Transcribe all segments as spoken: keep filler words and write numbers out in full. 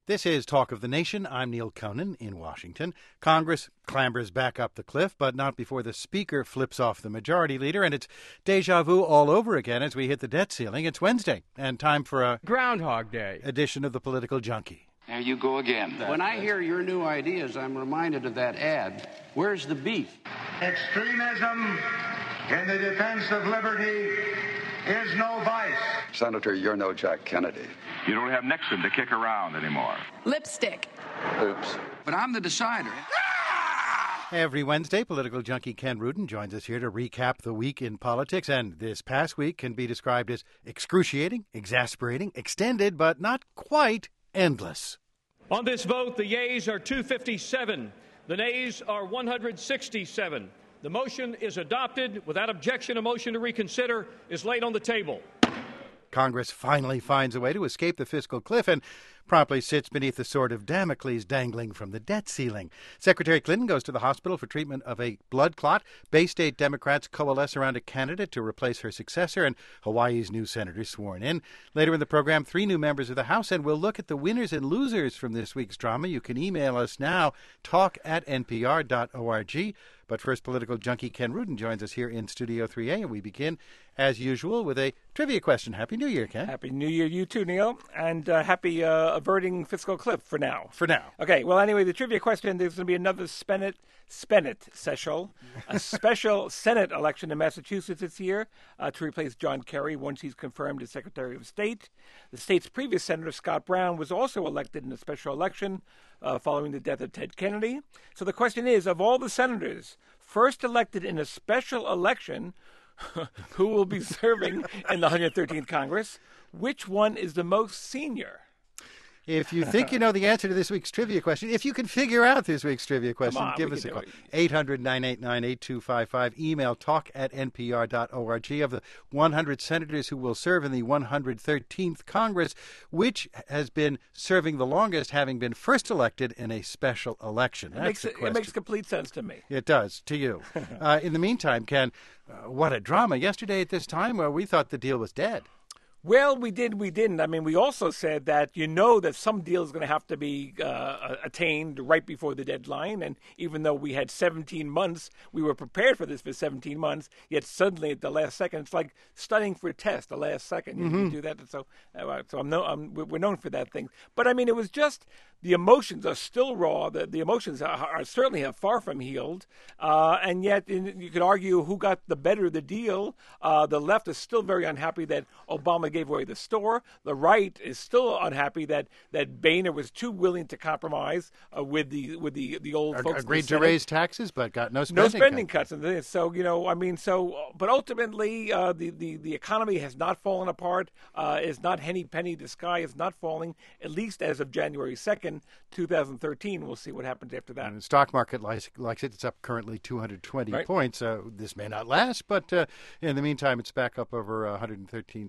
This is Talk of the Nation. I'm Neil Conan in Washington. Congress clambers back up the cliff, but not before the Speaker flips off the Majority Leader, and it's deja vu all over again as we hit the debt ceiling. It's Wednesday, and time for a Groundhog Day edition of the Political Junkie. There you go again. When I hear your new ideas, I'm reminded of that ad. Where's the beef? Extremism in the defense of liberty is no vice. Senator, you're no Jack Kennedy. You don't have Nixon to kick around anymore. Lipstick. Oops. But I'm the decider. Every Wednesday, political junkie Ken Rudin joins us here to recap the week in politics, and this past week can be described as excruciating, exasperating, extended, but not quite endless. On this vote, the yeas are two fifty-seven. The nays are one hundred sixty-seven. The motion is adopted. Without objection, a motion to reconsider is laid on the table. Congress finally finds a way to escape the fiscal cliff and promptly sits beneath the sword of Damocles dangling from the debt ceiling. Secretary Clinton goes to the hospital for treatment of a blood clot. Bay State Democrats coalesce around a candidate to replace her successor, and Hawaii's new senator sworn in. Later in the program, three new members of the House, and we'll look at the winners and losers from this week's drama. You can email us now, talk at n p r dot org. But first, political junkie Ken Rudin joins us here in Studio three A, and we begin, as usual, with a trivia question. Happy New Year, Ken. Happy New Year, you too, Neil, and uh, happy uh, averting fiscal cliff for now. For now. Okay, well, anyway, the trivia question, there's going to be another Spennett, Spennett special, a special Senate election in Massachusetts this year uh, to replace John Kerry once he's confirmed as Secretary of State. The state's previous Senator, Scott Brown, was also elected in a special election uh, following the death of Ted Kennedy. So the question is, of all the senators first elected in a special election, who will be serving in the one hundred thirteenth Congress, which one is the most senior? If you think you know the answer to this week's trivia question, if you can figure out this week's trivia question, on, give us a call. eight hundred, nine eight nine, eight two five five. Email talk at n p r dot org. Of the one hundred senators who will serve in the one hundred thirteenth Congress, which has been serving the longest, having been first elected in a special election? That's it, makes, the it, question. it makes complete sense to me. It does, to you. uh, in the meantime, Ken, uh, what a drama. Yesterday at this time, uh, we thought the deal was dead. Well, we did, we didn't. I mean, we also said that you know that some deal is going to have to be uh, attained right before the deadline. And even though we had seventeen months, we were prepared for this for seventeen months, yet suddenly at the last second, it's like studying for a test, the last second. You, mm-hmm. you do that. And so uh, so I'm no, I'm, we're known for that thing. But, I mean, it was just the emotions are still raw. The, the emotions are, are certainly have far from healed. Uh, and yet in, you could argue who got the better of the deal. Uh, the left is still very unhappy that Obama gave away the store. The right is still unhappy that, that Boehner was too willing to compromise uh, with the with the, the old Ag- folks. Agreed to raise taxes, but got no spending no spending cuts. cuts. And so you know, I mean, so but ultimately, uh, the, the the economy has not fallen apart. Uh, it's not henny penny. The sky is not falling. At least as of January second, two thousand thirteen. We'll see what happens after that. And the stock market likes, likes it. It's up currently two hundred twenty right. points. Uh, this may not last, but uh, in the meantime, it's back up over uh, one hundred thirteen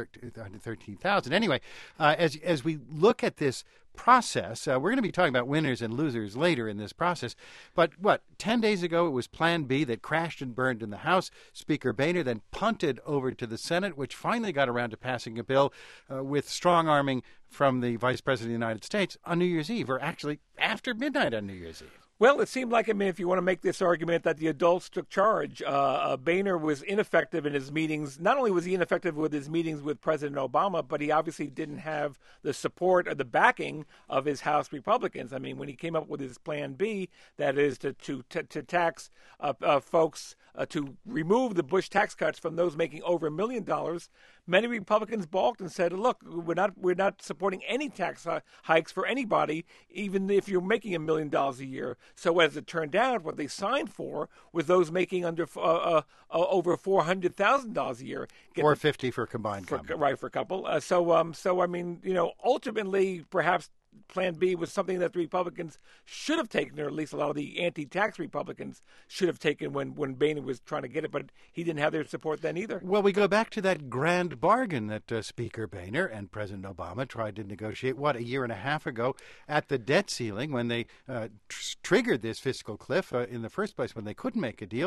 thousand. Anyway, uh, as as we look at this process, uh, we're going to be talking about winners and losers later in this process. But what, ten days ago, it was Plan B that crashed and burned in the House. Speaker Boehner then punted over to the Senate, which finally got around to passing a bill uh, with strong arming from the Vice President of the United States on New Year's Eve, or actually after midnight on New Year's Eve. Well, it seemed like, I mean, if you want to make this argument that the adults took charge, uh, uh, Boehner was ineffective in his meetings. Not only was he ineffective with his meetings with President Obama, but he obviously didn't have the support or the backing of his House Republicans. I mean, when he came up with his Plan B, that is to to, to, to tax uh, uh, folks, uh, to remove the Bush tax cuts from those making over a million dollars, many Republicans balked and said, "Look, we're not we're not supporting any tax hikes for anybody, even if you're making a million dollars a year." So as it turned out, what they signed for was those making under uh, uh, uh, over four hundred thousand dollars a year. Four fifty for combined, for, couple. right for a couple. Uh, so um, so I mean, you know, ultimately, perhaps Plan B was something that the Republicans should have taken, or at least a lot of the anti-tax Republicans should have taken when, when Boehner was trying to get it, but he didn't have their support then either. Well, we go back to that grand bargain that uh, Speaker Boehner and President Obama tried to negotiate, what, a year and a half ago at the debt ceiling when they uh, tr- triggered this fiscal cliff uh, in the first place, when they couldn't make a deal.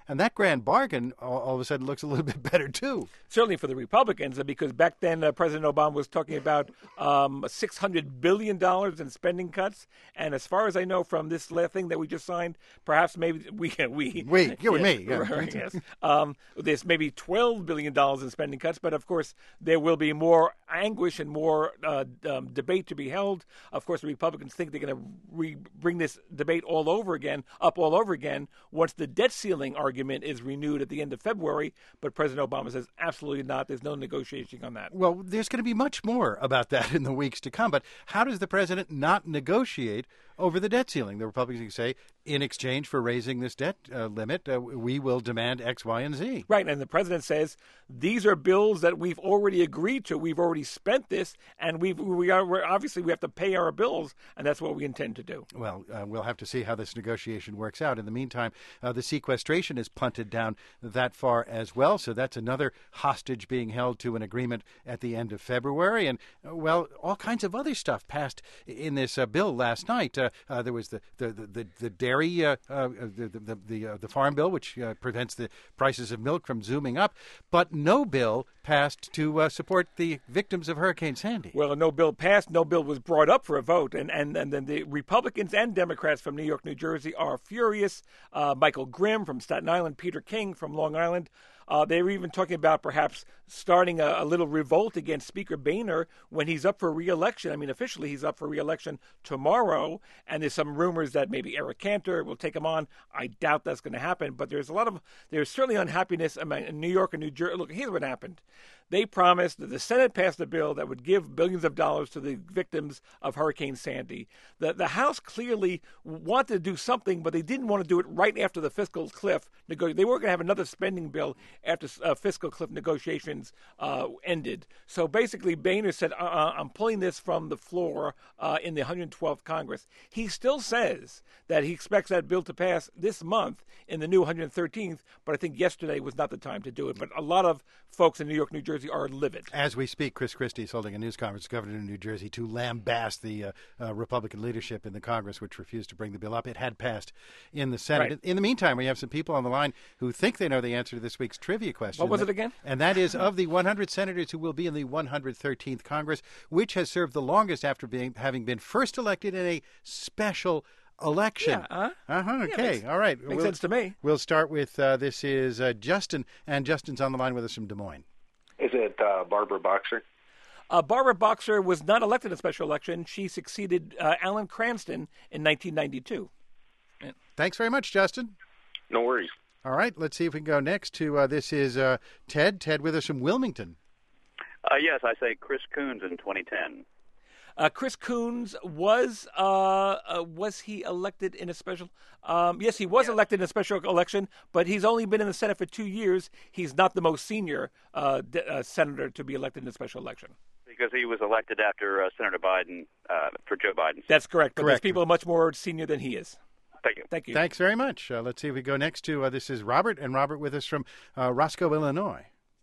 and that grand bargain all, all of a sudden looks a little bit better too. Certainly for the Republicans, because back then uh, President Obama was talking about um, six hundred billion dollars in spending cuts, and as far as I know from this thing that we just signed, perhaps maybe we we we you and yeah, me, yeah. right, yes, um, there's maybe twelve billion dollars in spending cuts, but of course there will be more anguish and more uh, um, debate to be held. Of course, the Republicans think they're going to re- bring this debate all over again, up all over again, once the debt ceiling argument is renewed at the end of February. But President Obama says absolutely not. There's no negotiating on that. Well, there's going to be much more about that in the weeks to come. But how does the president not negotiate over the debt ceiling? The Republicans say, in exchange for raising this debt uh, limit, uh, we will demand X, Y, and Z. Right, and the president says these are bills that we've already agreed to. We've already spent this, and we've, we are we're, obviously we have to pay our bills, and that's what we intend to do. Well, uh, we'll have to see how this negotiation works out. In the meantime, uh, the sequestration is punted down that far as well, so that's another hostage being held to an agreement at the end of February. And, uh, well, all kinds of other stuff passed in this uh, bill last night. Uh, uh, there was the, the, the, the, the dairy Uh, uh, the the the, uh, the farm bill, which uh, prevents the prices of milk from zooming up, but no bill passed to uh, support the victims of Hurricane Sandy. Well, no bill passed. No bill was brought up for a vote, and and and then the Republicans and Democrats from New York, New Jersey are furious. Uh, Michael Grimm from Staten Island, Peter King from Long Island. Uh, they were even talking about perhaps starting a, a little revolt against Speaker Boehner when he's up for re-election. I mean, officially he's up for re-election tomorrow, and there's some rumors that maybe Eric Cantor will take him on. I doubt that's going to happen, but there's a lot of there's certainly unhappiness in New York and New Jersey. Look, here's what happened. They promised that the Senate passed a bill that would give billions of dollars to the victims of Hurricane Sandy. The, the House clearly wanted to do something, but they didn't want to do it right after the fiscal cliff. Nego- they weren't going to have another spending bill after uh, fiscal cliff negotiations uh, ended. So basically, Boehner said, uh-uh, I'm pulling this from the floor uh, in the one hundred twelfth Congress. He still says that he expects that bill to pass this month in the new one hundred thirteenth, but I think yesterday was not the time to do it. But a lot of folks in New York, New Jersey are livid. As we speak, Chris Christie is holding a news conference, governor of New Jersey, to lambaste the uh, uh, Republican leadership in the Congress, which refused to bring the bill up. It had passed in the Senate. Right. In the meantime, we have some people on the line who think they know the answer to this week's trivia question. What was it again? And that is, of the one hundred senators who will be in the one hundred thirteenth Congress, which has served the longest after being having been first elected in a special election? Yeah, uh, uh-huh, yeah, okay, makes, all right. Makes we'll, sense to me. We'll start with, uh, this is uh, Justin, and Justin's on the line with us from Des Moines. Is it uh, Barbara Boxer? Uh, Barbara Boxer was not elected in a special election. She succeeded uh, Alan Cranston in nineteen ninety-two. Yeah. Thanks very much, Justin. No worries. All right, let's see if we can go next to, uh, this is uh, Ted. Ted with us from Wilmington. Uh, yes, I say Chris Coons in twenty ten. Uh, Chris Coons was uh, uh, was he elected in a special? Um, yes, he was yes. elected in a special election, but he's only been in the Senate for two years. He's not the most senior uh, d- uh, senator to be elected in a special election. Because he was elected after uh, Senator Biden uh, for Joe Biden. That's correct. But Correct. there's people much more senior than he is. Thank you. Thank you. Thanks very much. Uh, let's see if we go next to, uh, this is Robert, and Robert with us from uh, Roscoe, Illinois.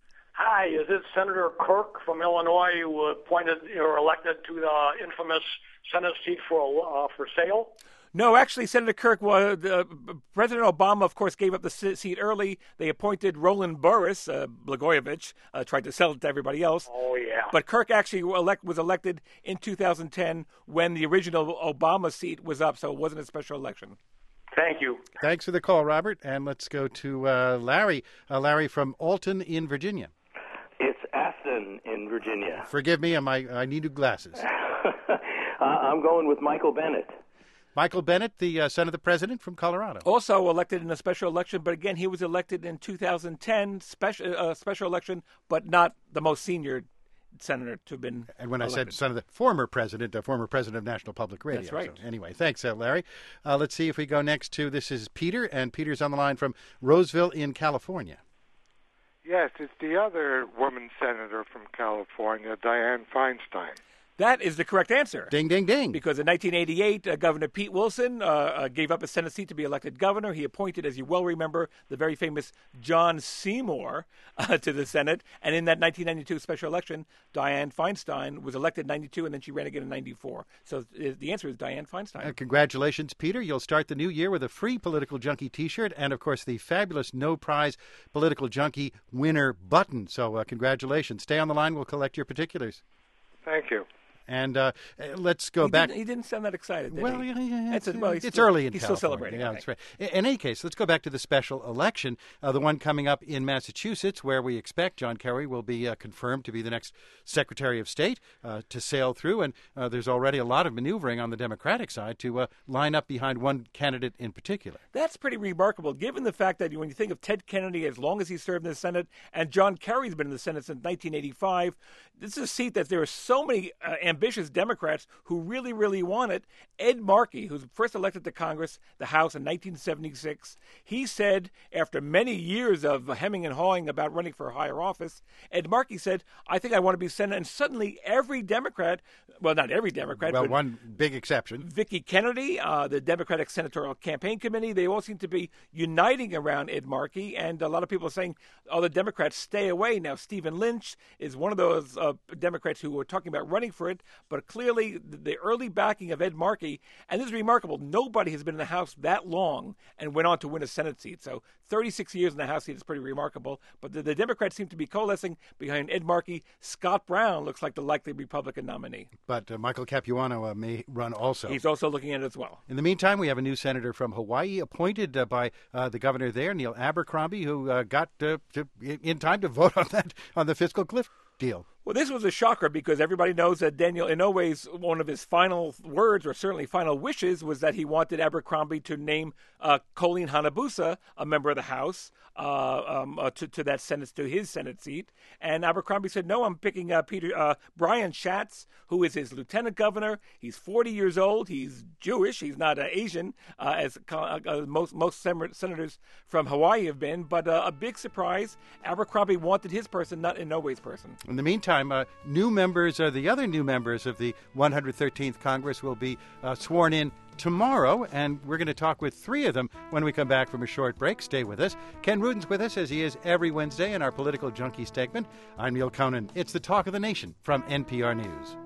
Hi, is it Senator Kirk from Illinois who appointed or elected to the infamous Senate seat for uh, for sale? No, actually, Senator Kirk was uh, President Obama, of course, gave up the seat early. They appointed Roland Boris, uh, Blagojevich, uh, tried to sell it to everybody else. Oh yeah. But Kirk actually elect, was elected in two thousand ten when the original Obama seat was up, so it wasn't a special election. Thank you. Thanks for the call, Robert. And let's go to uh, Larry. Uh, Larry from Alton in Virginia. It's Aston in Virginia. Forgive me, I'm, I, I need new glasses. uh, I'm going with Michael Bennet. Michael Bennet, the uh, son of the president from Colorado. Also elected in a special election, but again, he was elected in two thousand ten, special uh, special election, but not the most senior senator to have been And when elected. I said son of the former president, uh, former president of National Public Radio. That's right. So anyway, thanks, uh, Larry. Uh, let's see if we go next to, this is Peter, and Peter's on the line from Roseville in California. Yes, it's the other woman senator from California, Dianne Feinstein. That is the correct answer. Ding, ding, ding. Because in nineteen eighty-eight, uh, Governor Pete Wilson uh, uh, gave up a Senate seat to be elected governor. He appointed, as you well remember, the very famous John Seymour uh, to the Senate. And in that nineteen ninety-two special election, Dianne Feinstein was elected in ninety-two, and then she ran again in ninety-four. So uh, the answer is Dianne Feinstein. Uh, congratulations, Peter. You'll start the new year with a free Political Junkie T-shirt and, of course, the fabulous no-prize Political Junkie winner button. So uh, congratulations. Stay on the line. We'll collect your particulars. Thank you. And uh, let's go he back. Didn't, he didn't sound that excited, did well, he? Yeah, yeah, it's, a, well, it's still, early in he's California. still celebrating. Yeah, I that's think. right. In any case, let's go back to the special election, uh, the one coming up in Massachusetts, where we expect John Kerry will be uh, confirmed to be the next Secretary of State uh, to sail through. And uh, there's already a lot of maneuvering on the Democratic side to uh, line up behind one candidate in particular. That's pretty remarkable, given the fact that when you think of Ted Kennedy, as long as he served in the Senate, and John Kerry's been in the Senate since nineteen eighty-five, this is a seat that there are so many uh, ambitious Democrats who really, really want it. Ed Markey, who's first elected to Congress, the House in nineteen seventy-six, he said, after many years of hemming and hawing about running for a higher office, Ed Markey said, I think I want to be Senator. And suddenly every Democrat, well, not every Democrat, well, but one big exception, Vicki Kennedy, uh, the Democratic Senatorial Campaign Committee, they all seem to be uniting around Ed Markey. And a lot of people are saying, oh, the Democrats stay away. Now, Stephen Lynch is one of those uh, Democrats who were talking about running for it, but clearly the early backing of Ed Markey, and this is remarkable, nobody has been in the House that long and went on to win a Senate seat. So thirty-six years in the House seat is pretty remarkable. But the, the Democrats seem to be coalescing behind Ed Markey. Scott Brown looks like the likely Republican nominee. But uh, Michael Capuano uh, may run also. He's also looking at it as well. In the meantime, we have a new senator from Hawaii appointed uh, by uh, the governor there, Neil Abercrombie, who uh, got uh, to, in time to vote on that on the fiscal cliff deal. Well, this was a shocker because everybody knows that Daniel Inouye's, one of his final words, or certainly final wishes, was that he wanted Abercrombie to name uh, Colleen Hanabusa a member of the House uh, um, uh, to, to that Senate, to his Senate seat. And Abercrombie said, no, I'm picking uh, Peter uh, Brian Schatz, who is his lieutenant governor. He's forty years old. He's Jewish. He's not uh, Asian, uh, as uh, uh, most most senators from Hawaii have been. But uh, a big surprise, Abercrombie wanted his person, not Inouye's person. In the meantime, Uh, new members, or the other new members of the one hundred thirteenth Congress, will be uh, sworn in tomorrow, and we're going to talk with three of them when we come back from a short break. Stay with us. Ken Rudin's with us, as he is every Wednesday in our Political Junkie segment. I'm Neil Conan. It's the Talk of the Nation from N P R News.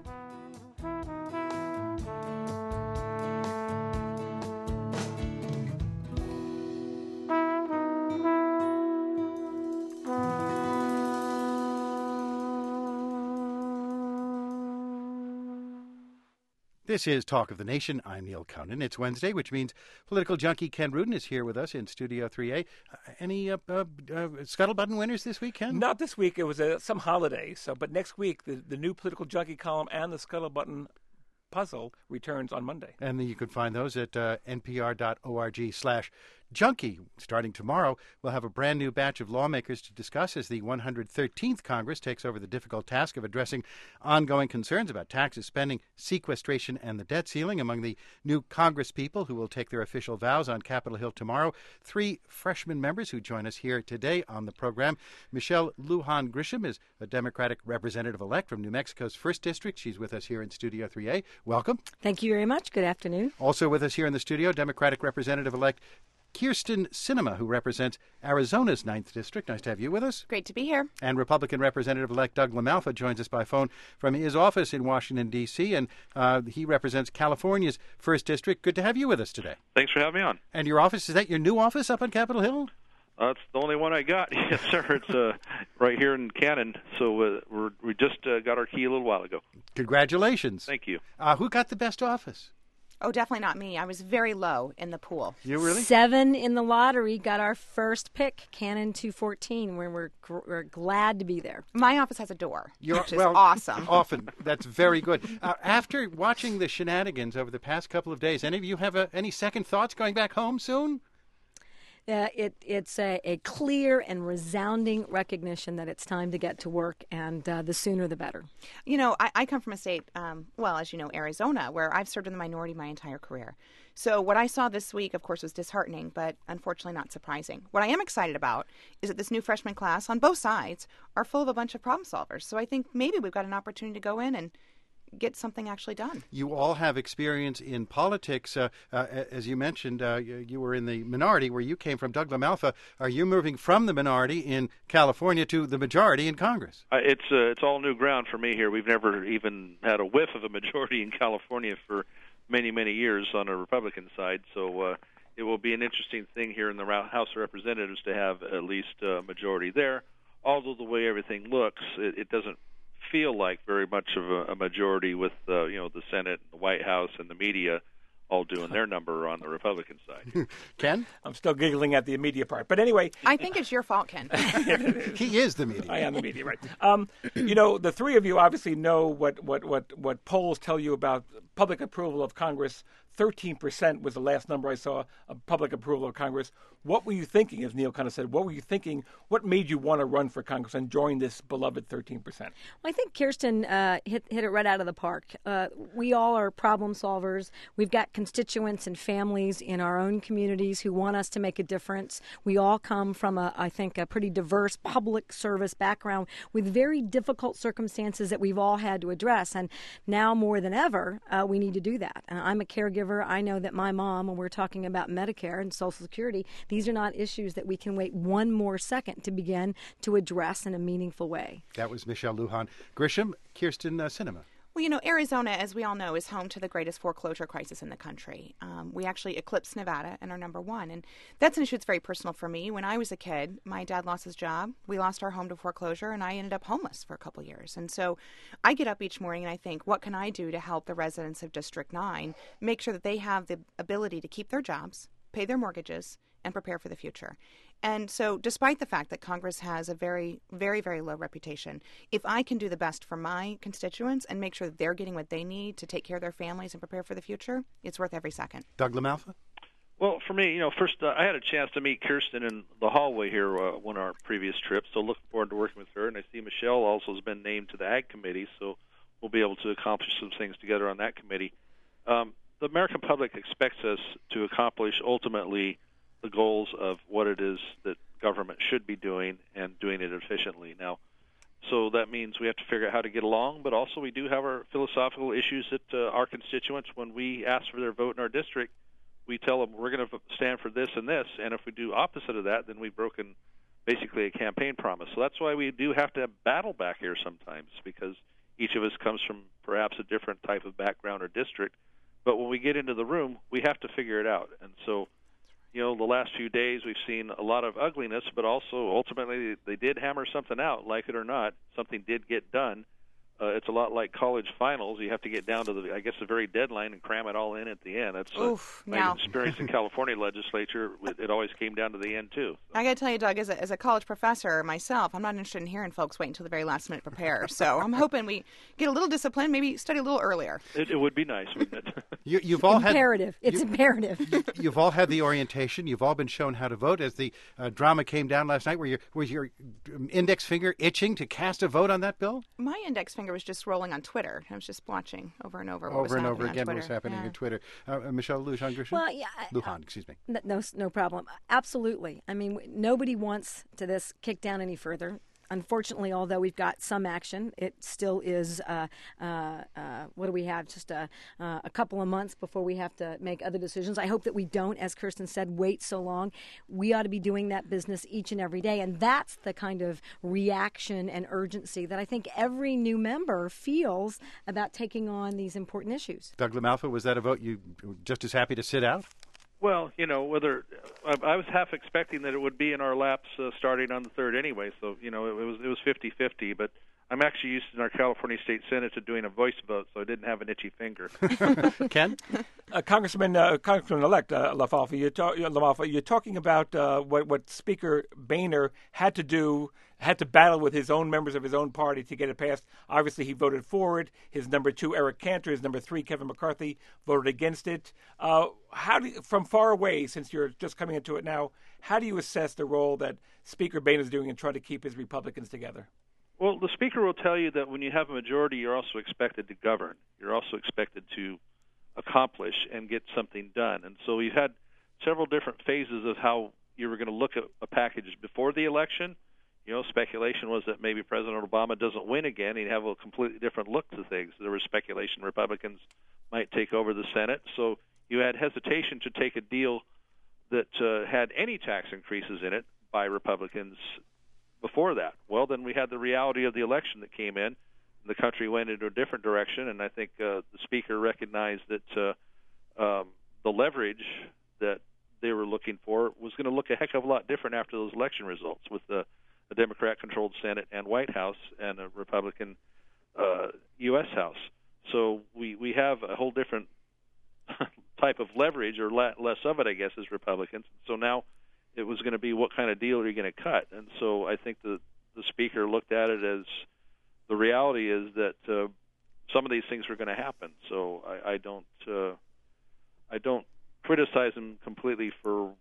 This is Talk of the Nation. I'm Neil Conan. It's Wednesday, which means political junkie Ken Rudin is here with us in Studio three A. Uh, any uh, uh, uh, Scuttle-Button winners this week, Ken? Not this week. It was uh, some holiday. So, but next week, the, the new political junkie column and the Scuttle-Button puzzle returns on Monday. And you can find those at uh, npr.org slash junkie. Starting tomorrow, we'll have a brand new batch of lawmakers to discuss as the one hundred thirteenth Congress takes over the difficult task of addressing ongoing concerns about taxes, spending, sequestration, and the debt ceiling. Among the new Congress people who will take their official vows on Capitol Hill tomorrow, three freshman members who join us here today on the program. Michelle Lujan Grisham is a Democratic representative-elect from New Mexico's first District. She's with us here in Studio three A. Welcome. Thank you very much. Good afternoon. Also with us here in the studio, Democratic representative-elect Kyrsten Sinema, who represents Arizona's ninth District. Nice to have you with us. Great to be here. And Republican Representative-elect Doug LaMalfa joins us by phone from his office in Washington, D C, and uh, he represents California's first District. Good to have you with us today. Thanks for having me on. And your office, is that your new office up on Capitol Hill? Uh, it's the only one I got. Yes, sir. It's uh, right here in Cannon. So uh, we're, we just uh, got our key a little while ago. Congratulations. Thank you. Uh, who got the best office? Oh, definitely not me. I was very low in the pool. You really? Seven in the lottery got our first pick, Cannon two fourteen, where we're, gr- we're glad to be there. My office has a door, You're, which is well, awesome. Often. That's very good. Uh, after watching the shenanigans over the past couple of days, any of you have a, any second thoughts going back home soon? Uh, it, it's a, a clear and resounding recognition that it's time to get to work, and uh, the sooner the better. You know, I, I come from a state, um, well, as you know, Arizona, where I've served in the minority my entire career. So what I saw this week, of course, was disheartening, but unfortunately not surprising. What I am excited about is that this new freshman class on both sides are full of a bunch of problem solvers. So I think maybe we've got an opportunity to go in and get something actually done. You all have experience in politics. Uh, uh, as you mentioned, uh, you, you were in the minority where you came from. Doug LaMalfa, are you moving from the minority in California to the majority in Congress? Uh, it's uh, it's all new ground for me here. We've never even had a whiff of a majority in California for many, many years on the Republican side. So uh, it will be an interesting thing here in the House of Representatives to have at least a majority there. Although the way everything looks, it, it doesn't feel like very much of a, a majority with uh, you know the Senate, the White House, and the media all doing their number on the Republican side. Ken? I'm still giggling at the media part. But anyway. I think it's your fault, Ken. He is the media. I am the media, right. Um, you know, the three of you obviously know what, what, what, what polls tell you about public approval of Congress. thirteen percent was the last number I saw of public approval of Congress. What were you thinking, as Neil kind of said, what were you thinking? What made you want to run for Congress and join this beloved thirteen percent? Well, I think Kirsten uh, hit, hit it right out of the park. Uh, we all are problem solvers. We've got constituents and families in our own communities who want us to make a difference. We all come from, a, I think, a pretty diverse public service background with very difficult circumstances that we've all had to address. And now more than ever, uh, we need to do that. Uh, I'm a caregiver. I know that my mom, when we're talking about Medicare and Social Security, these are not issues that we can wait one more second to begin to address in a meaningful way. That was Michelle Lujan. Grisham, Kirsten uh, Sinema. Well, you know, Arizona, as we all know, is home to the greatest foreclosure crisis in the country. Um, we actually eclipsed Nevada and are number one. And that's an issue that's very personal for me. When I was a kid, my dad lost his job. We lost our home to foreclosure, and I ended up homeless for a couple years. And so I get up each morning and I think, what can I do to help the residents of District nine make sure that they have the ability to keep their jobs, pay their mortgages, and prepare for the future? And so despite the fact that Congress has a very, very, very low reputation, if I can do the best for my constituents and make sure that they're getting what they need to take care of their families and prepare for the future, it's worth every second. Doug LaMalfa? Well, for me, you know, first uh, I had a chance to meet Kirsten in the hallway here uh, one of our previous trips, so looking forward to working with her. And I see Michelle also has been named to the Ag Committee, so we'll be able to accomplish some things together on that committee. Um, the American public expects us to accomplish ultimately the goals of what it is that government should be doing and doing it efficiently. Now, so that means we have to figure out how to get along, but also we do have our philosophical issues that uh, our constituents, when we ask for their vote in our district, we tell them we're going to stand for this and this, and if we do opposite of that, then we've broken basically a campaign promise. So that's why we do have to battle back here sometimes, because each of us comes from perhaps a different type of background or district. But when we get into the room, we have to figure it out. And so, you know, the last few days we've seen a lot of ugliness, but also ultimately they did hammer something out, like it or not. Something did get done. Uh, it's a lot like college finals. You have to get down to the, I guess, the very deadline and cram it all in at the end. That's uh, Oof, my now. experience in California legislature. It always came down to the end too. I got to tell you, Doug, as a, as a college professor myself, I'm not interested in hearing folks wait until the very last minute to prepare. So I'm hoping we get a little discipline, maybe study a little earlier. It, it would be nice, wouldn't it? You, you've all imperative. Had, it's you, imperative. You've all had the orientation. You've all been shown how to vote. As the uh, drama came down last night, were your, was your index finger itching to cast a vote on that bill? My index finger was just rolling on Twitter. I was just watching over and over what over was and happening over again on what was happening yeah. on Twitter. Uh, uh, Michelle Lujan Grisham? Well, yeah, Lujan, excuse me. No, no problem. Absolutely. I mean, nobody wants to this kick down any further. Unfortunately, although we've got some action, it still is, uh, uh, uh, what do we have, just a, uh, a couple of months before we have to make other decisions. I hope that we don't, as Kirsten said, wait so long. We ought to be doing that business each and every day, and that's the kind of reaction and urgency that I think every new member feels about taking on these important issues. Doug LaMalfa, was that a vote you were just as happy to sit out? Well, you know, whether I, I was half expecting that it would be in our laps uh, starting on the third anyway, so you know it, it was it was fifty-fifty. But I'm actually used in our California State Senate to doing a voice vote, so I didn't have an itchy finger. Ken, uh, Congressman, uh, Congressman-elect uh, LaMalfa, you're, ta- LaMalfa, you're talking about uh, what what Speaker Boehner had to do. Had to battle with his own members of his own party to get it passed. Obviously, he voted for it. His number two, Eric Cantor, his number three, Kevin McCarthy, voted against it. Uh, how do you, from far away, since you're just coming into it now, how do you assess the role that Speaker Boehner is doing in trying to keep his Republicans together? Well, the Speaker will tell you that when you have a majority, you're also expected to govern. You're also expected to accomplish and get something done. And so we've had several different phases of how you were going to look at a package before the election. You know, speculation was that maybe President Obama doesn't win again. He'd have a completely different look to things. There was speculation Republicans might take over the Senate. So you had hesitation to take a deal that uh, had any tax increases in it by Republicans before that. Well, then we had the reality of the election that came in. The country went into a different direction, and I think uh, the Speaker recognized that uh, um, the leverage that they were looking for was going to look a heck of a lot different after those election results with the a Democrat-controlled Senate and White House and a Republican uh, U S House. So we, we have a whole different type of leverage, or la- less of it, I guess, as Republicans. So now it was going to be what kind of deal are you going to cut? And so I think the, the Speaker looked at it as the reality is that uh, some of these things were going to happen. So I, I don't uh, I don't criticize him completely for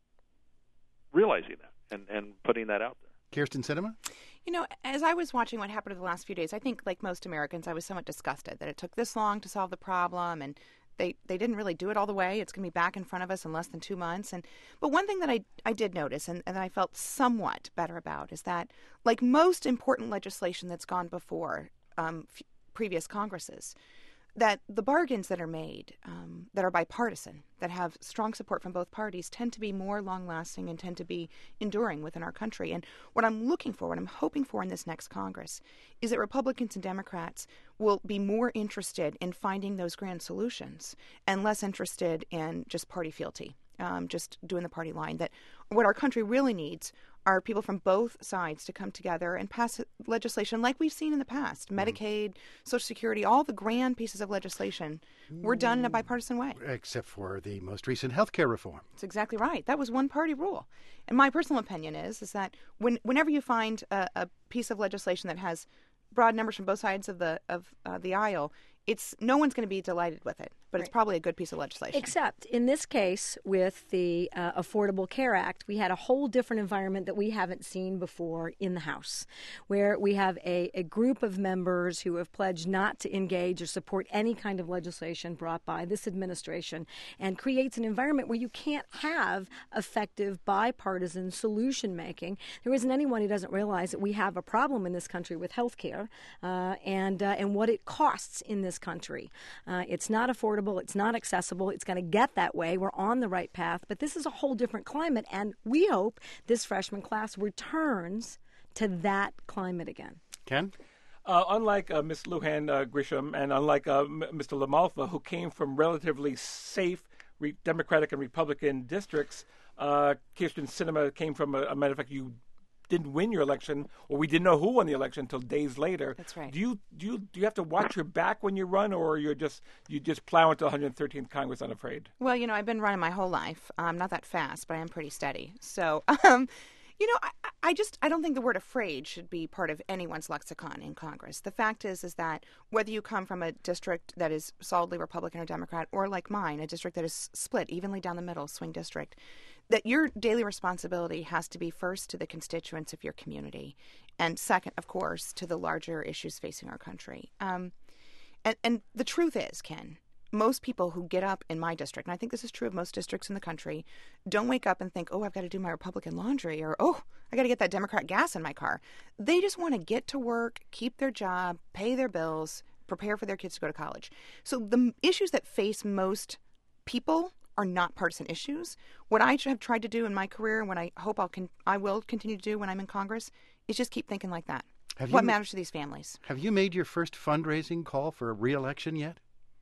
realizing that and, and putting that out there. Kirsten Sinema? You know, as I was watching what happened over the last few days, I think, like most Americans, I was somewhat disgusted that it took this long to solve the problem, and they, they didn't really do it all the way. It's going to be back in front of us in less than two months. And but one thing that I, I did notice and, and I felt somewhat better about is that, like most important legislation that's gone before um, f- previous Congresses, that the bargains that are made, um, that are bipartisan, that have strong support from both parties, tend to be more long-lasting and tend to be enduring within our country. And what I'm looking for, what I'm hoping for in this next Congress, is that Republicans and Democrats will be more interested in finding those grand solutions and less interested in just party fealty, um, just doing the party line. That what our country really needs are people from both sides to come together and pass legislation like we've seen in the past. Mm-hmm. Medicaid, Social Security, all the grand pieces of legislation were done in a bipartisan way. Except for the most recent health care reform. That's exactly right. That was one-party rule. And my personal opinion is is that when, whenever you find a, a piece of legislation that has broad numbers from both sides of the of uh, the aisle, it's no one's going to be delighted with it, but right. It's probably a good piece of legislation. Except in this case, with the uh, Affordable Care Act, we had a whole different environment that we haven't seen before in the House, where we have a, a group of members who have pledged not to engage or support any kind of legislation brought by this administration, and creates an environment where you can't have effective bipartisan solution making. There isn't anyone who doesn't realize that we have a problem in this country with health care uh, and uh, and what it costs in this country. Uh, it's not affordable. It's not accessible. It's going to get that way. We're on the right path. But this is a whole different climate, and we hope this freshman class returns to that climate again. Ken? Uh, unlike uh, Miz Lujan uh, Grisham and unlike uh, M- Mister LaMalfa, who came from relatively safe re- Democratic and Republican districts, uh, Kirsten Sinema came from, a, a matter of fact, you didn't win your election, or we didn't know who won the election until days later. That's right. Do you do you do you have to watch your back when you run, or you're just you just plow into the one hundred thirteenth Congress unafraid? Well, you know, I've been running my whole life. I'm not that fast, but I am pretty steady. So, um, you know, I, I just I don't think the word afraid should be part of anyone's lexicon in Congress. The fact is, is that whether you come from a district that is solidly Republican or Democrat, or like mine, a district that is split evenly down the middle, swing district, that your daily responsibility has to be first to the constituents of your community, and second, of course, to the larger issues facing our country. Um, and, and the truth is, Ken, most people who get up in my district, and I think this is true of most districts in the country, don't wake up and think, oh, I've got to do my Republican laundry, or, oh, I got to get that Democrat gas in my car. They just want to get to work, keep their job, pay their bills, prepare for their kids to go to college. So the issues that face most people are not partisan issues. What I have tried to do in my career, and what I hope I'll con- I will continue to do when I'm in Congress, is just keep thinking like that. Have what you, matters to these families? Have you made your first fundraising call for a re-election yet?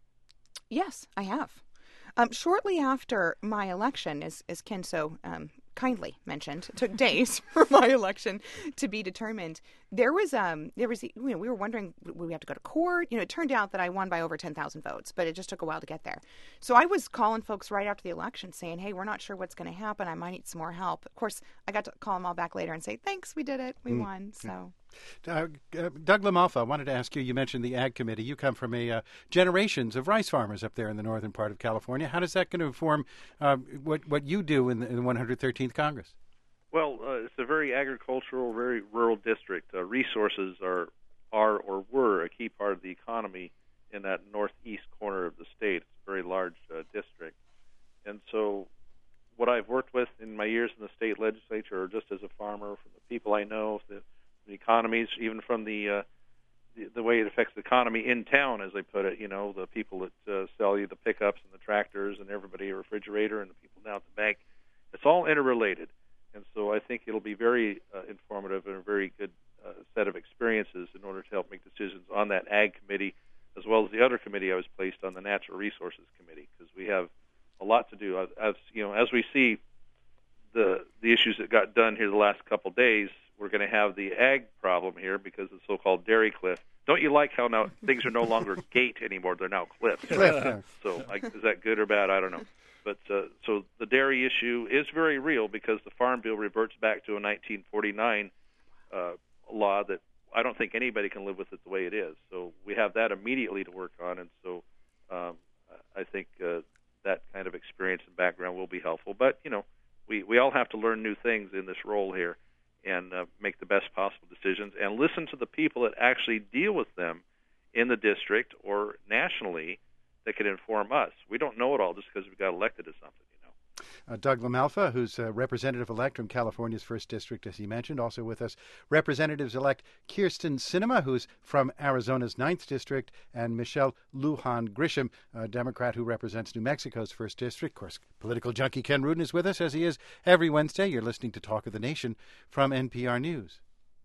Yes, I have. Um, shortly after my election, as, as Ken so um, kindly mentioned, it took days for my election to be determined. There was, um, there was, you know, we were wondering, would we have to go to court? You know, it turned out that I won by over ten thousand votes, but it just took a while to get there. So I was calling folks right after the election saying, hey, we're not sure what's going to happen. I might need some more help. Of course, I got to call them all back later and say, thanks, we did it. We mm. won. So. Uh, uh, Doug LaMalfa, I wanted to ask you, you mentioned the Ag Committee. You come from a uh, generations of rice farmers up there in the northern part of California. How is that going to inform uh, what, what you do in the, in the one hundred thirteenth Congress? Well, uh, it's a very agricultural, very rural district. Uh, resources are, are or were a key part of the economy in that northeast corner of the state. It's a very large uh, district. And so what I've worked with in my years in the state legislature, or just as a farmer, from the people I know, the economy in town, as they put it. You know, the people that uh, sell you the pickups and the tractors and everybody a refrigerator and the people down at the bank. It's all interrelated. And so I think it'll be very uh, informative and a very good uh, set of experiences in order to help make decisions on that Ag Committee, as well as the other committee I was placed on, the Natural Resources Committee, because we have a lot to do. As you know, as we see the the issues that got done here the last couple of days, we're going to have the ag problem here because of the so-called dairy cliff. Don't you like how now things are no longer gate anymore? They're now cliffs. Cliff, yeah. So I, is that good or bad? I don't know. But uh, so the dairy issue is very real because the Farm Bill reverts back to a nineteen forty-nine uh, law that I don't think anybody can live with it the way it is. So we have that immediately to work on, and so um, I think uh, that kind of experience and background will be helpful. But, you know, we, we all have to learn new things in this role here and uh, make the best possible decisions and listen to the people that actually deal with them in the district or nationally that can inform us. We don't know it all just because we got elected to something, you know. Uh, Doug LaMalfa, who's uh, representative-elect from California's first District, as he mentioned. Also with us, Representatives-elect Kyrsten Sinema, who's from Arizona's ninth District, and Michelle Lujan Grisham, a Democrat who represents New Mexico's first District. Of course, political junkie Ken Rudin is with us, as he is every Wednesday. You're listening to Talk of the Nation from N P R News.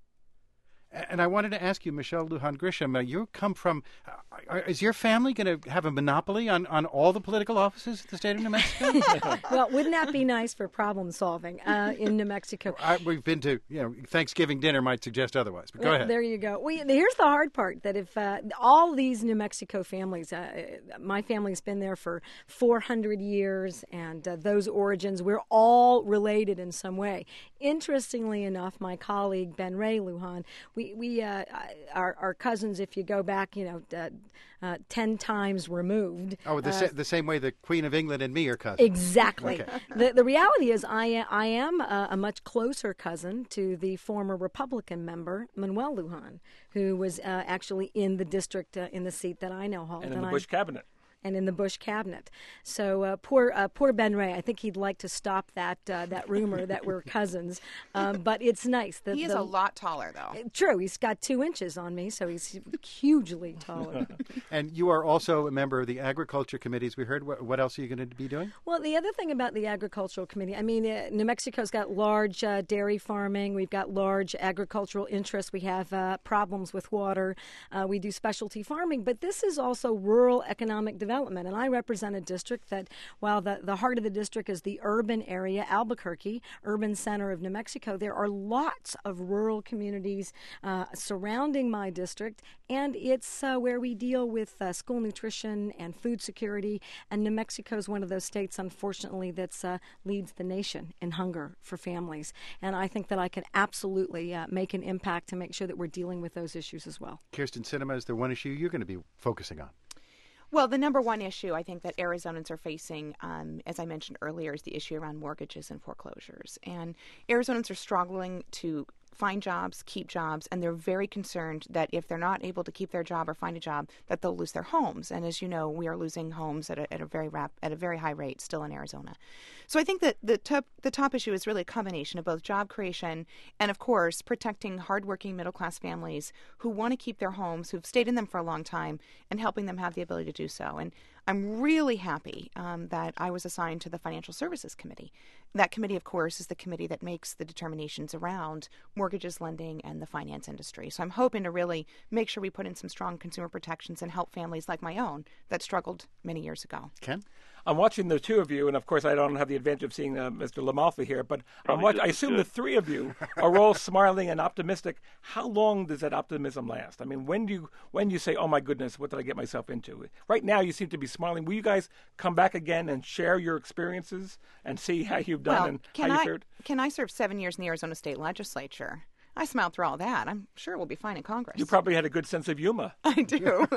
And I wanted to ask you, Michelle Lujan Grisham, uh, you come from, uh, is your family going to have a monopoly on, on all the political offices in the state of New Mexico? Well, wouldn't that be nice for problem solving uh, in New Mexico? I, we've been to, you know, Thanksgiving dinner might suggest otherwise, but go well, ahead. There you go. Well, here's the hard part, that if uh, all these New Mexico families, uh, my family's been there for four hundred years, and uh, those origins, we're all related in some way. Interestingly enough, my colleague Ben Ray Lujan, we, we uh, our, our cousins, if you go back, you know, uh, uh, ten times removed. Oh, the, uh, sa- the same way the Queen of England and me are cousins. Exactly. Okay. The, the reality is I, I am a, a much closer cousin to the former Republican member, Manuel Lujan, who was uh, actually in the district, uh, in the seat that I now hold. And in the I, Bush cabinet. And in the Bush cabinet. So uh, poor uh, poor Ben Ray, I think he'd like to stop that uh, that rumor that we're cousins. Um, but it's nice. That he is the, a lot taller, though. True. He's got two inches on me, so he's hugely taller. And you are also a member of the Agriculture Committees. We heard. What, what else are you going to be doing? Well, the other thing about the Agricultural Committee, I mean, uh, New Mexico's got large uh, dairy farming. We've got large agricultural interests. We have uh, problems with water. Uh, we do specialty farming. But this is also rural economic development. And I represent a district that, while the, the heart of the district is the urban area, Albuquerque, urban center of New Mexico, there are lots of rural communities uh, surrounding my district. And it's uh, where we deal with uh, school nutrition and food security. And New Mexico is one of those states, unfortunately, that uh, leads the nation in hunger for families. And I think that I can absolutely uh, make an impact to make sure that we're dealing with those issues as well. Kyrsten Sinema, is there one issue you're going to be focusing on? Well, the number one issue I think that Arizonans are facing, um, as I mentioned earlier, is the issue around mortgages and foreclosures. And Arizonans are struggling to find jobs, keep jobs, and they're very concerned that if they're not able to keep their job or find a job, that they'll lose their homes. And as you know, we are losing homes at a, at a very rap, at a very high rate still in Arizona. So I think that the top the top issue is really a combination of both job creation and, of course, protecting hardworking middle class families who want to keep their homes, who've stayed in them for a long time, and helping them have the ability to do so. And I'm really happy um, that I was assigned to the Financial Services Committee. That committee, of course, is the committee that makes the determinations around mortgages, lending, and the finance industry. So I'm hoping to really make sure we put in some strong consumer protections and help families like my own that struggled many years ago. Ken? I'm watching the two of you, and of course I don't have the advantage of seeing uh, Mister LaMalfa here, but I'm watch- I assume the three of you are all smiling and optimistic. How long does that optimism last? I mean, when do you when do you say, oh my goodness, what did I get myself into? Right now you seem to be smiling. Will you guys come back again and share your experiences and see how you've done well, and can how you I, fared? Can I serve seven years in the Arizona State Legislature? I smiled through all that. I'm sure we'll be fine in Congress. You probably had a good sense of humor. I do.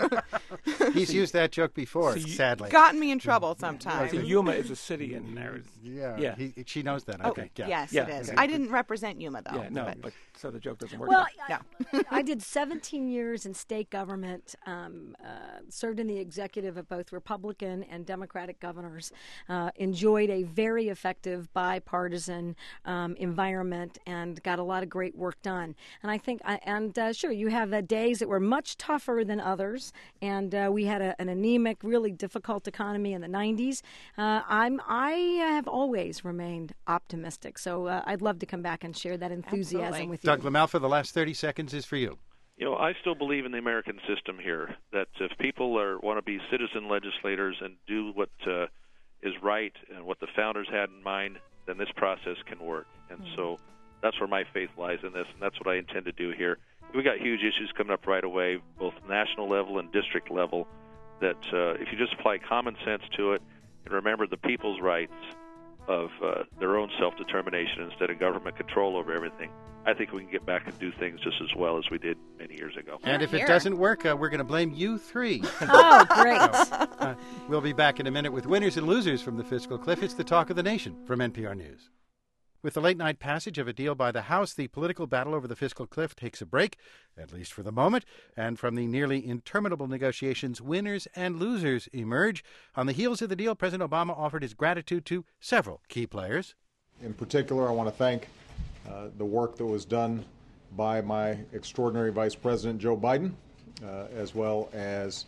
He's used that joke before, so you, sadly. Gotten me in trouble sometimes. So Yuma is a city in Arizona. Yeah, yeah. He, she knows that. Oh, Okay. Yeah. yes, yeah. it is. Okay. I didn't represent Yuma, though. Yeah, no, but, but so the joke doesn't work. Well, out. I, I did seventeen years in state government, um, uh, served in the executive of both Republican and Democratic governors, uh, enjoyed a very effective bipartisan um, environment, and got a lot of great work done. done. And I think, I, and uh, sure, you have uh, days that were much tougher than others, and uh, we had a, an anemic, really difficult economy in the nineties. Uh, I'm, I have always remained optimistic, so uh, I'd love to come back and share that enthusiasm Absolutely. with you. Doug LaMalfa, the last thirty seconds is for you. You know, I still believe in the American system here, that if people are want to be citizen legislators and do what uh, is right and what the founders had in mind, then this process can work. And mm-hmm. so that's where my faith lies in this, and that's what I intend to do here. We've got huge issues coming up right away, both national level and district level, that uh, if you just apply common sense to it and remember the people's rights of uh, their own self-determination instead of government control over everything, I think we can get back and do things just as well as we did many years ago. And if it doesn't work, uh, we're going to blame you three. Oh, great. So, uh, we'll be back in a minute with winners and losers from the fiscal cliff. It's the talk of the nation from N P R News. With the late-night passage of a deal by the House, the political battle over the fiscal cliff takes a break, at least for the moment, and from the nearly interminable negotiations, winners and losers emerge. On the heels of the deal, President Obama offered his gratitude to several key players. In particular, I want to thank uh, the work that was done by my extraordinary Vice President, Joe Biden, uh, as well as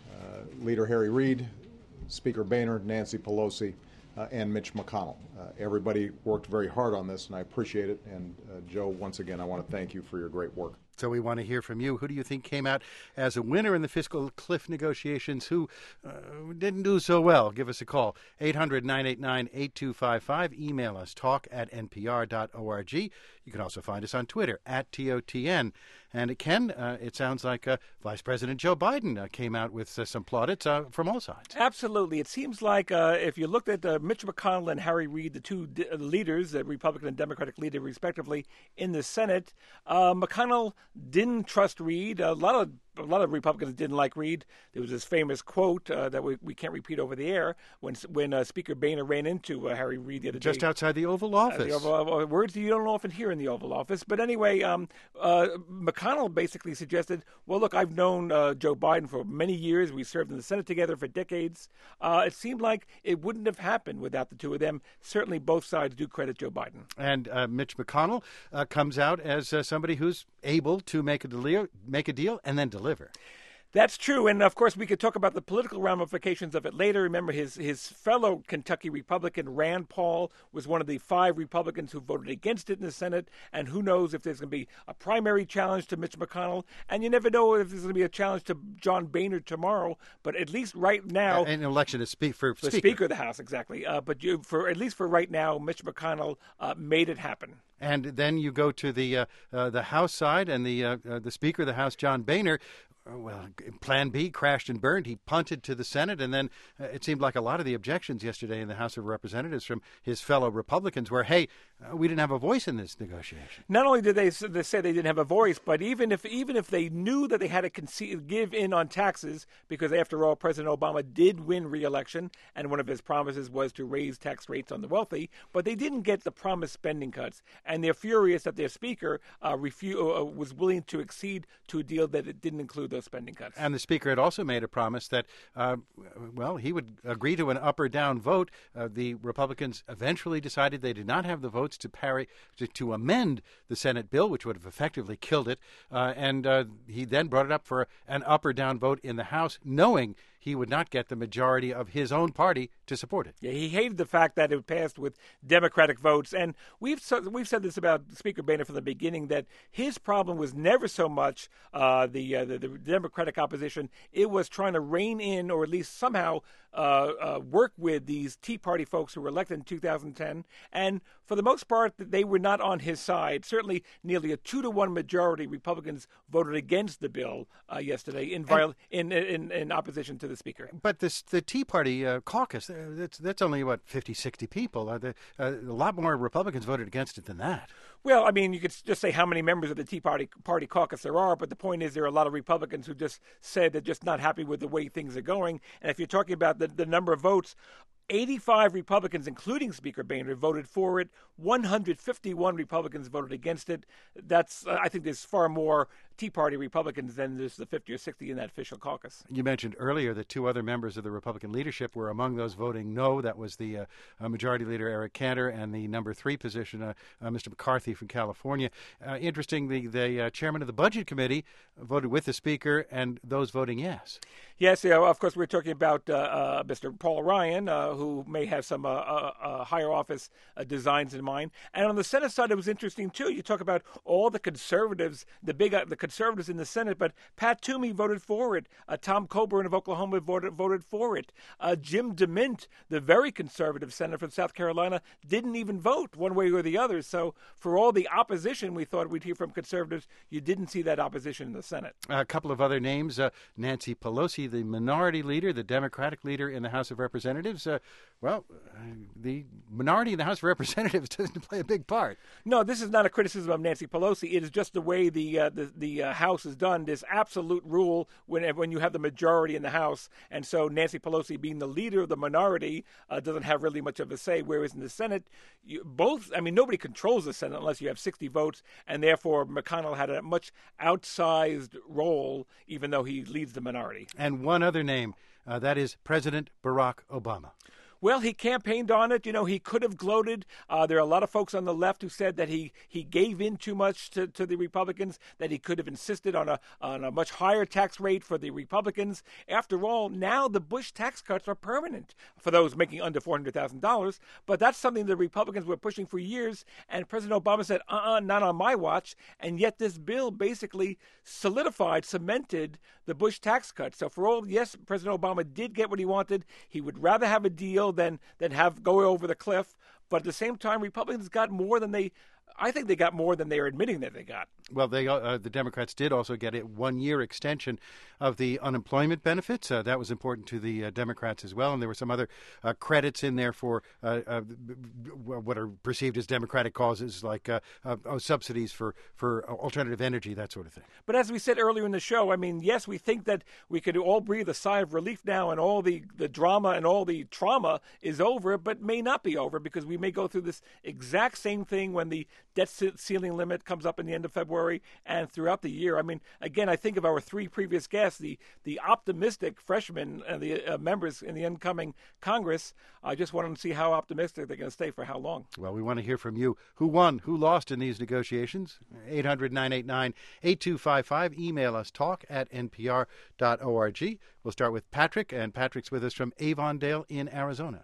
uh, Leader Harry Reid, Speaker Boehner, Nancy Pelosi, Uh, and Mitch McConnell. Uh, everybody worked very hard on this, and I appreciate it. And uh, Joe, once again, I want to thank you for your great work. So we want to hear from you. Who do you think came out as a winner in the fiscal cliff negotiations? Who uh, didn't do so well? Give us a call, eight hundred, nine eight nine, eight two five five. Email us, talk at n p r dot org. You can also find us on Twitter, at T O T N. And Ken, uh, it sounds like uh, Vice President Joe Biden uh, came out with uh, some plaudits uh, from all sides. Absolutely. It seems like uh, if you looked at uh, Mitch McConnell and Harry Reid, the two d- leaders, the Republican and Democratic leader, respectively, in the Senate, uh, McConnell didn't trust Reid. A lot of a lot of Republicans didn't like Reid. There was this famous quote uh, that we, we can't repeat over the air when when uh, Speaker Boehner ran into uh, Harry Reid the other Just day. outside the Oval Office. Uh, the Oval, uh, words that you don't often hear in the Oval Office. But anyway, um, uh, McConnell basically suggested, well, look, I've known uh, Joe Biden for many years. We served in the Senate together for decades. Uh, it seemed like it wouldn't have happened without the two of them. Certainly both sides do credit Joe Biden. And uh, Mitch McConnell uh, comes out as uh, somebody who's able to make a deal, make a deal and then deliver. That's true, and of course we could talk about the political ramifications of it later. Remember, his his fellow Kentucky Republican, Rand Paul, was one of the five Republicans who voted against it in the Senate, and who knows if there's going to be a primary challenge to Mitch McConnell, and you never know if there's going to be a challenge to John Boehner tomorrow, but at least right now... Uh, an election to speak for the Speaker. Speaker of the House, exactly. Uh, but you, for at least for right now, Mitch McConnell uh, made it happen. And then you go to the uh, uh, the House side, and the uh, uh, the Speaker of the House, John Boehner, uh, well, Plan B crashed and burned. He punted to the Senate, and then uh, it seemed like a lot of the objections yesterday in the House of Representatives from his fellow Republicans were, hey, uh, we didn't have a voice in this negotiation. Not only did they, they say they didn't have a voice, but even if even if they knew that they had to concede, give in on taxes, because after all, President Obama did win re-election, and one of his promises was to raise tax rates on the wealthy, but they didn't get the promised spending cuts, and they're furious that their Speaker uh, refu- uh, was willing to accede to a deal that it didn't include those spending cuts. And the Speaker had also made a promise that, uh, well, he would agree to an up or down vote. Uh, the Republicans eventually decided they did not have the votes to parry to, to amend the Senate bill, which would have effectively killed it. Uh, and uh, he then brought it up for an up or down vote in the House, knowing he would not get the majority of his own party to support it. Yeah, he hated the fact that it passed with Democratic votes. And we've we've said this about Speaker Boehner from the beginning, that his problem was never so much uh, the, uh, the the Democratic opposition. It was trying to rein in, or at least somehow uh, uh, work with these Tea Party folks who were elected in two thousand ten. And for the most part, they were not on his side. Certainly nearly a two to one majority Republicans voted against the bill uh, yesterday in, viol- in, in in opposition to the Speaker. But this, the Tea Party uh, caucus, uh, that's, that's only, what, fifty, sixty people. Uh, the, uh, a lot more Republicans voted against it than that. Well, I mean, you could just say how many members of the Tea Party Party caucus there are, but the point is there are a lot of Republicans who just said they're just not happy with the way things are going. And if you're talking about the, the number of votes, eighty-five Republicans, including Speaker Boehner, voted for it. one hundred fifty-one Republicans voted against it. That's, uh, I think there's far more Tea Party Republicans than there's the fifty or sixty in that official caucus. You mentioned earlier that two other members of the Republican leadership were among those voting no. That was the uh, uh, Majority Leader Eric Cantor and the number three position, uh, uh, Mister McCarthy from California. Uh, interesting, the, the uh, chairman of the Budget Committee voted with the Speaker, and those voting yes. Yes, yeah, of course, we're talking about uh, uh, Mister Paul Ryan, uh, who may have some uh, uh, uh, higher office uh, designs in mind. And on the Senate side, it was interesting, too. You talk about all the conservatives, the big uh, the conservatives in the Senate, but Pat Toomey voted for it. Uh, Tom Coburn of Oklahoma voted, voted for it. Uh, Jim DeMint, the very conservative senator from South Carolina, didn't even vote one way or the other. So for all the opposition we thought we'd hear from conservatives, you didn't see that opposition in the Senate. A couple of other names, uh, Nancy Pelosi, the minority leader, the Democratic leader in the House of Representatives. Uh, well, uh, the minority in the House of Representatives doesn't play a big part. No, this is not a criticism of Nancy Pelosi. It is just the way the uh, the, the uh, House is done. This absolute rule when when you have the majority in the House, and so Nancy Pelosi, being the leader of the minority, uh, doesn't have really much of a say. Whereas in the Senate, you, both, I mean, nobody controls the Senate unless you have sixty votes, and therefore McConnell had a much outsized role, even though he leads the minority. And one other name, uh, that is President Barack Obama. Well, he campaigned on it. You know, he could have gloated. Uh, there are a lot of folks on the left who said that he, he gave in too much to, to the Republicans, that he could have insisted on a on a much higher tax rate for the Republicans. After all, now the Bush tax cuts are permanent for those making under four hundred thousand dollars. But that's something the Republicans were pushing for years, and President Obama said, uh-uh, not on my watch. And yet this bill basically solidified, cemented the Bush tax cuts. So for all, yes, President Obama did get what he wanted. He would rather have a deal than than have go over the cliff. But at the same time, Republicans got more than they, I think they got more than they are admitting that they got. Well, they uh, the Democrats did also get a one-year extension of the unemployment benefits. Uh, that was important to the uh, Democrats as well. And there were some other uh, credits in there for uh, uh, what are perceived as Democratic causes, like uh, uh, oh, subsidies for, for alternative energy, that sort of thing. But as we said earlier in the show, I mean, yes, we think that we could all breathe a sigh of relief now and all the, the drama and all the trauma is over, but may not be over because we may go through this exact same thing when the debt ceiling limit comes up in the end of February and throughout the year. I mean, again, I think of our three previous guests, the the optimistic freshmen and the uh, members in the incoming Congress. I just want to see how optimistic they're going to stay for how long. Well, we want to hear from you. Who won? Who lost in these negotiations? eight hundred, nine eight nine, eight two five five. Email us, talk at n p r dot org. We'll start with Patrick, and Patrick's with us from Avondale in Arizona.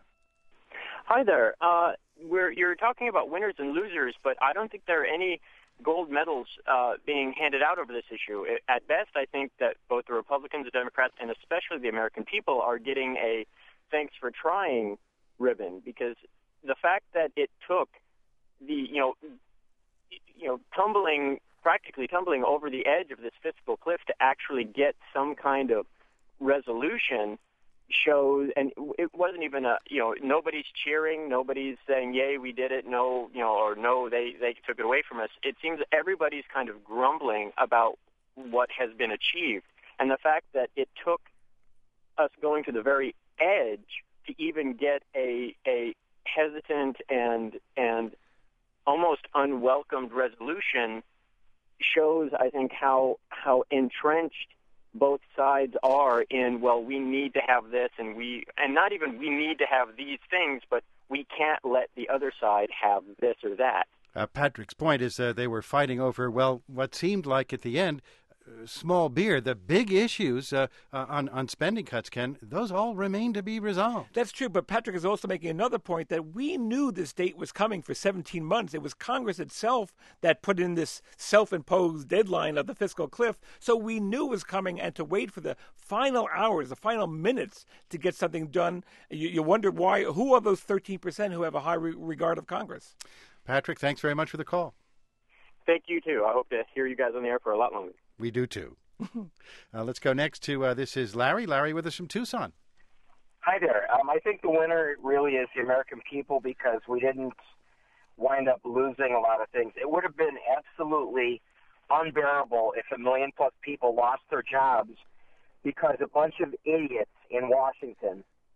Hi there. Uh, we're, you're talking about winners and losers, but I don't think there are any gold medals uh, being handed out over this issue. At best, I think that both the Republicans, the Democrats, and especially the American people are getting a thanks for trying ribbon, because the fact that it took the, you know, you know, tumbling, practically tumbling over the edge of this fiscal cliff to actually get some kind of resolution shows, and it wasn't even a, you know, nobody's cheering, nobody's saying, yay, we did it, no, you know, or no, they, they took it away from us. It seems everybody's kind of grumbling about what has been achieved. And the fact that it took us going to the very edge to even get a, a hesitant and, and almost unwelcomed resolution shows, I think, how, how entrenched both sides are in, well, we need to have this, and we, and not even we need to have these things, but we can't let the other side have this or that. Uh, Patrick's point is uh, they were fighting over, well, what seemed like at the end, uh, small beer. The big issues uh, uh, on, on spending cuts, Ken, those all remain to be resolved. That's true, but Patrick is also making another point that we knew this date was coming for seventeen months. It was Congress itself that put in this self-imposed deadline of the fiscal cliff, so we knew it was coming, and to wait for the final hours, the final minutes to get something done, you, you wonder why, who are those thirteen percent who have a high re- regard of Congress? Patrick, thanks very much for the call. Thank you, too. I hope to hear you guys on the air for a lot longer. We do, too. uh, let's go next to, uh, this is Larry. Larry with us from Tucson. Hi there. Um, I think the winner really is the American people, because we didn't wind up losing a lot of things. It would have been absolutely unbearable if a million plus people lost their jobs because a bunch of idiots in Washington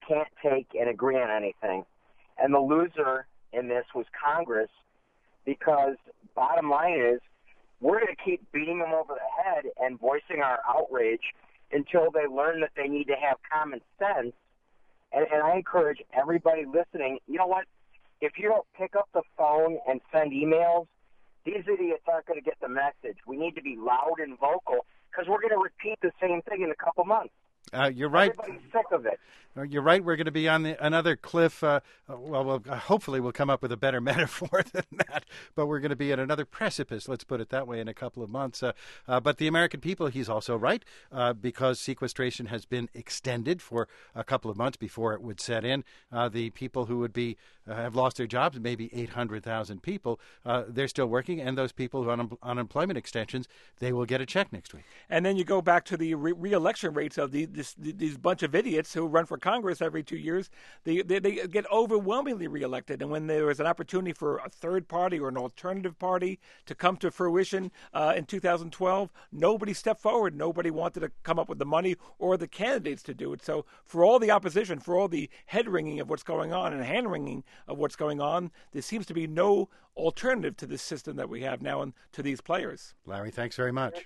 can't take and agree on anything. And the loser in this was Congress, because bottom line is we're going to keep beating them over the head and voicing our outrage until they learn that they need to have common sense. And, and I encourage everybody listening, you know what? If you don't pick up the phone and send emails, these idiots aren't going to get the message. We need to be loud and vocal, because we're going to repeat the same thing in a couple months. Uh, you're right. Everybody's sick of it. You're right. We're going to be on the, another cliff. Uh, well, well, hopefully we'll come up with a better metaphor than that. But we're going to be at another precipice, let's put it that way, in a couple of months. Uh, uh, but the American people, he's also right, uh, because sequestration has been extended for a couple of months before it would set in. Uh, the people who would be uh, have lost their jobs, maybe eight hundred thousand people, uh, they're still working. And those people who are on unemployment extensions, they will get a check next week. And then you go back to the re- re-election rates of the, this, these bunch of idiots who run for Congress every two years. They, they, they get overwhelmingly reelected. And when there was an opportunity for a third party or an alternative party to come to fruition uh, in two thousand twelve, nobody stepped forward. Nobody wanted to come up with the money or the candidates to do it. So for all the opposition, for all the head-wringing of what's going on and hand-wringing of what's going on, there seems to be no alternative to this system that we have now and to these players. Larry, thanks very much.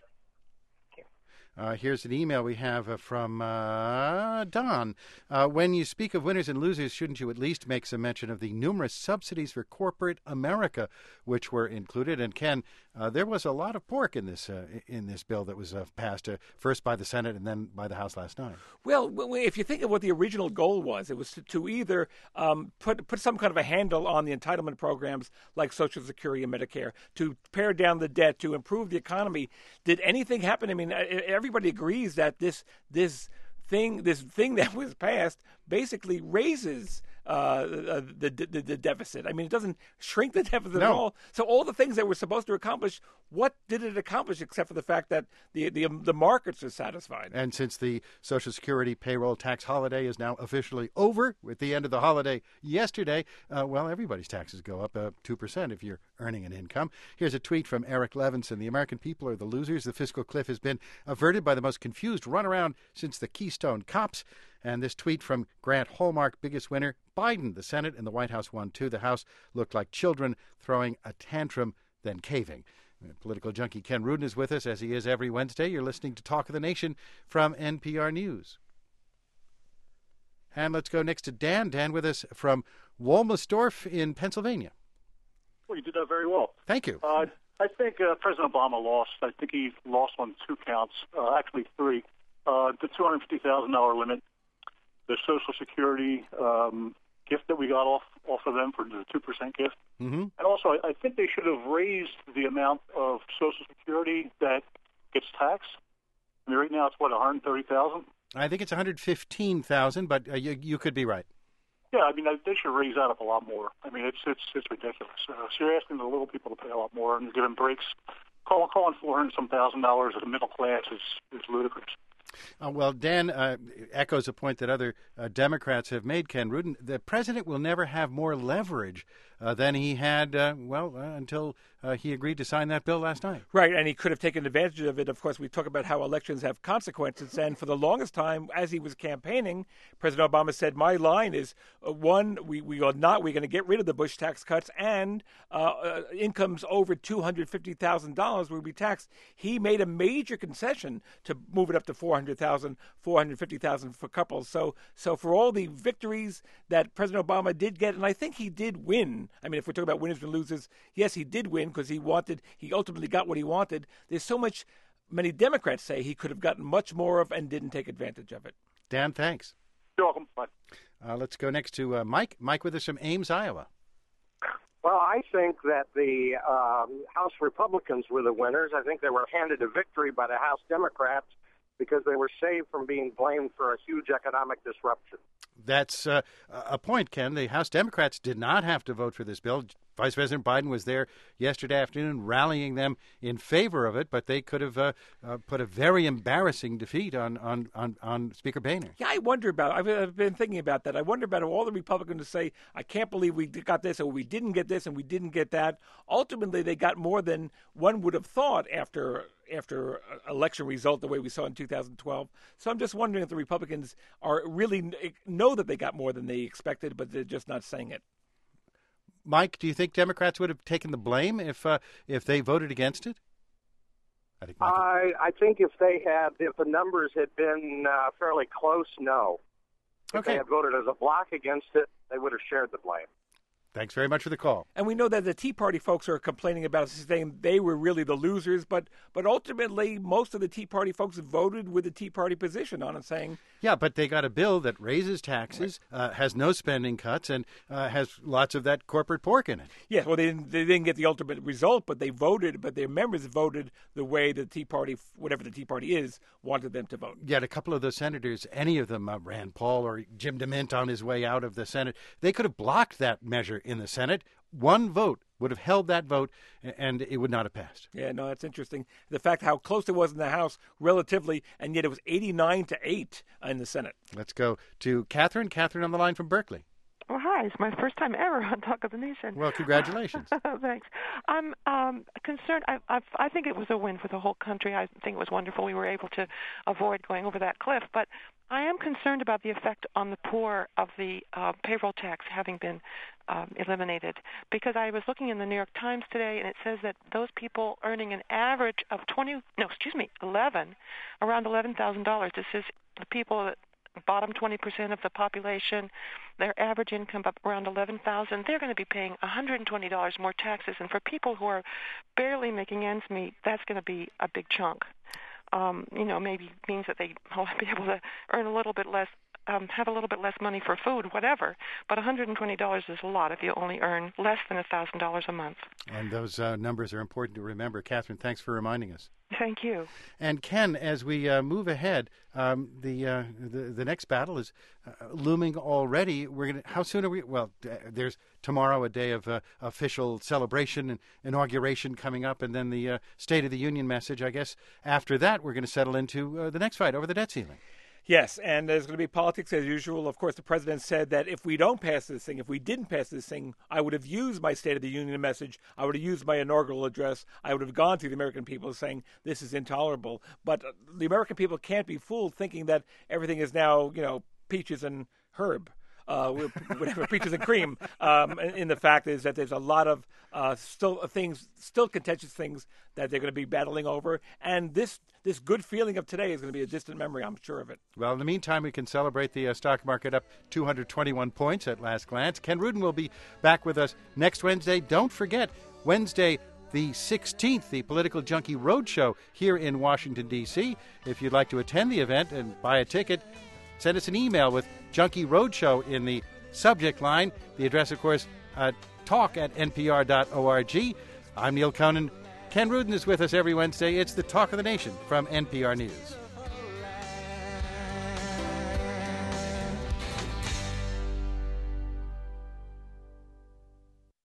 Uh, here's an email we have uh, from uh, Don. Uh, when you speak of winners and losers, shouldn't you at least make some mention of the numerous subsidies for corporate America which were included? And Ken, uh, there was a lot of pork in this uh, in this bill that was uh, passed uh, first by the Senate and then by the House last night. Well, if you think of what the original goal was, it was to, to either um, put put some kind of a handle on the entitlement programs like Social Security and Medicare, to pare down the debt, to improve the economy. Did anything happen? I mean, everybody agrees that this this thing this thing that was passed basically raises uh, the, the the deficit. I mean, it doesn't shrink the deficit no. at all. So all the things that were supposed to accomplish, what did it accomplish except for the fact that the the, the markets are satisfied? And since the Social Security payroll tax holiday is now officially over, with the end of the holiday yesterday, uh, well, everybody's taxes go up uh, two percent if you're earning an income. Here's a tweet from Eric Levinson. The American people are the losers. The fiscal cliff has been averted by the most confused runaround since the Keystone Cops. And this tweet from Grant Hallmark, biggest winner, Biden. The Senate and the White House won too. The House looked like children throwing a tantrum, then caving. Political junkie Ken Rudin is with us, as he is every Wednesday. You're listening to Talk of the Nation from N P R News. And let's go next to Dan. Dan with us from Wolmersdorf in Pennsylvania. Well, you did that very well. Thank you. Uh, I think uh, President Obama lost. I think he lost on two counts, uh, actually three. Uh, the two hundred fifty thousand dollars limit, the Social Security um, gift that we got off, off of them for the two percent gift. Mm-hmm. And also, I, I think they should have raised the amount of Social Security that gets taxed. I mean, right now it's, what, one hundred thirty thousand dollars? I think it's one hundred fifteen thousand dollars, but uh, you, you could be right. Yeah, I mean, they should raise that up a lot more. I mean, it's it's it's ridiculous. Uh, so you're asking the little people to pay a lot more and giving breaks. Calling calling four hundred some thousand dollars of the middle class is is ludicrous. Uh, well, Dan uh, echoes a point that other uh, Democrats have made, Ken Rudin. The president will never have more leverage uh, than he had, uh, well, uh, until uh, he agreed to sign that bill last night. Right, and he could have taken advantage of it. Of course, we talk about how elections have consequences, and for the longest time, as he was campaigning, President Obama said, my line is, uh, one, we, we are not, we're going to get rid of the Bush tax cuts, and uh, uh, incomes over two hundred fifty thousand dollars will be taxed. He made a major concession to move it up to four hundred thousand dollars, four hundred fifty thousand dollars for couples. So, so for all the victories that President Obama did get, and I think he did win. I mean, if we're talking about winners and losers, yes, he did win because he wanted, he ultimately got what he wanted. There's so much, many Democrats say he could have gotten much more of and didn't take advantage of it. Dan, thanks. You're welcome. Bye. Uh, let's go next to uh, Mike. Mike with us from Ames, Iowa. Well, I think that the um, House Republicans were the winners. I think they were handed a victory by the House Democrats because they were saved from being blamed for a huge economic disruption. That's uh, a point, Ken. The House Democrats did not have to vote for this bill. Vice President Biden was there yesterday afternoon rallying them in favor of it, but they could have uh, uh, put a very embarrassing defeat on, on, on, on Speaker Boehner. Yeah, I wonder about I've, I've been thinking about that. I wonder about all the Republicans to say, I can't believe we got this, or we didn't get this, and we didn't get that. Ultimately, they got more than one would have thought after after election result the way we saw in two thousand twelve. So I'm just wondering if the Republicans are really know that they got more than they expected, but they're just not saying it. Mike, do you think Democrats would have taken the blame if uh, if they voted against it? I think Michael. I I think if they had, if the numbers had been uh, fairly close, no. If okay. they had voted as a block against it, they would have shared the blame. Thanks very much for the call. And we know that the Tea Party folks are complaining about it, saying they were really the losers, but but ultimately most of the Tea Party folks voted with the Tea Party position on it, saying... Yeah, but they got a bill that raises taxes, right. uh, has no spending cuts, and uh, has lots of that corporate pork in it. Yes, well, they didn't, they didn't get the ultimate result, but they voted, but their members voted the way the Tea Party, whatever the Tea Party is, wanted them to vote. Yet a couple of those senators, any of them, uh, Rand Paul or Jim DeMint on his way out of the Senate, they could have blocked that measure in the Senate. One vote would have held that vote, and it would not have passed. Yeah, no, that's interesting. The fact how close it was in the House relatively, and yet it was eighty-nine to eight in the Senate. Let's go to Catherine. Catherine on the line from Berkeley. Well, hi. It's my first time ever on Talk of the Nation. Well, congratulations. Thanks. I'm um, concerned. I, I've, I think it was a win for the whole country. I think it was wonderful we were able to avoid going over that cliff. But I am concerned about the effect on the poor of the uh, payroll tax having been um, eliminated. Because I was looking in the New York Times today, and it says that those people earning an average of twenty, no, excuse me, eleven, around eleven thousand dollars. This is the people that bottom twenty percent of the population, their average income up around eleven thousand dollars, they're going to be paying one hundred twenty dollars more taxes. And for people who are barely making ends meet, that's going to be a big chunk. Um, you know, maybe means that they will be able to earn a little bit less, um, have a little bit less money for food, whatever. But one hundred twenty dollars is a lot if you only earn less than one thousand dollars a month. And those uh, numbers are important to remember. Catherine, thanks for reminding us. Thank you. And Ken, as we uh, move ahead, um, the, uh, the the next battle is uh, looming already. We're gonna. How soon are we? Well, uh, there's tomorrow a day of uh, official celebration and inauguration coming up, and then the uh, State of the Union message. I guess after that, we're going to settle into uh, the next fight over the debt ceiling. Yes, and there's going to be politics as usual. Of course, the president said that if we don't pass this thing, if we didn't pass this thing, I would have used my State of the Union message. I would have used my inaugural address. I would have gone to the American people saying this is intolerable. But the American people can't be fooled thinking that everything is now, you know, peaches and herb. Uh, whatever, peaches and cream. Um, and the fact is that there's a lot of uh, still things, still contentious things that they're going to be battling over. And this this good feeling of today is going to be a distant memory, I'm sure of it. Well, in the meantime, we can celebrate the uh, stock market up two hundred twenty-one points at last glance. Ken Rudin will be back with us next Wednesday. Don't forget, Wednesday, the sixteenth, the Political Junkie Roadshow here in Washington, D C If you'd like to attend the event and buy a ticket, send us an email with Junkie Roadshow in the subject line. The address, of course, uh, talk at n p r dot org. I'm Neil Conan. Ken Rudin is with us every Wednesday. It's the Talk of the Nation from N P R News.